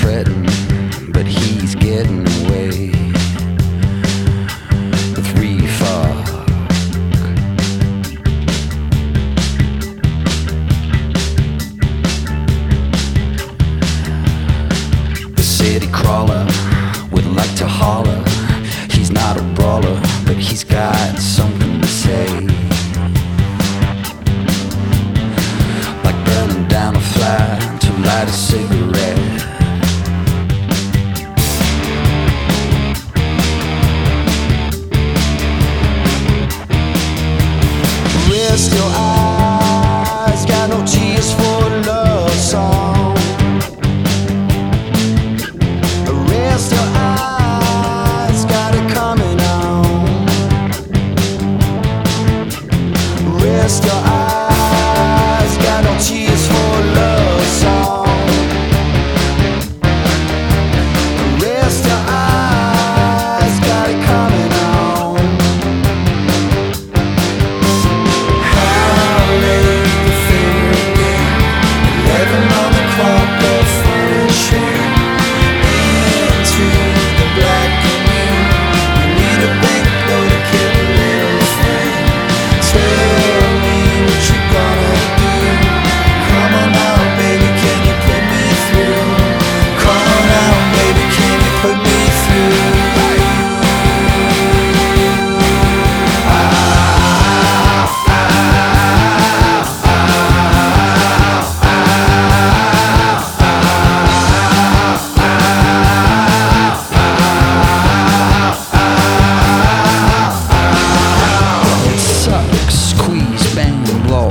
treading, but he's getting away with refuck. The city crawler would like to holler. He's not a brawler, but he's got something to say. Like burning down a fly to light a cigarette. Rest your eyes, got no tears for a love song. Rest your eyes, got it coming on. Rest your eyes, got no tears for a love song. Rest your eyes, got it coming on. How late the feeling, 11 on the clock, the phone shake into the black canoe. You need a banknote to kill a little flame. Tell me what you gonna do. Come on now, baby, can you put me through? Come on now, baby, can you put me through? It sucks, squeeze, bang, blow.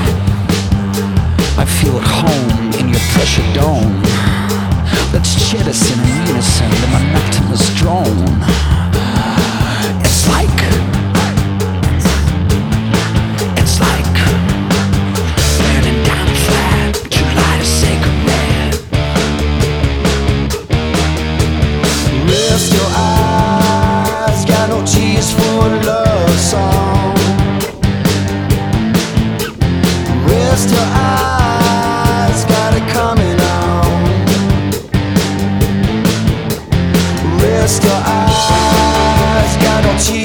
I feel at home in your pressure dome. Let's jettison in unison the monotonous drone. It's like burning down a flat to light a cigarette. Rest your eyes, got no tears for a love song. Rest your eyes, got it coming on. Rest your eyes, got no tears.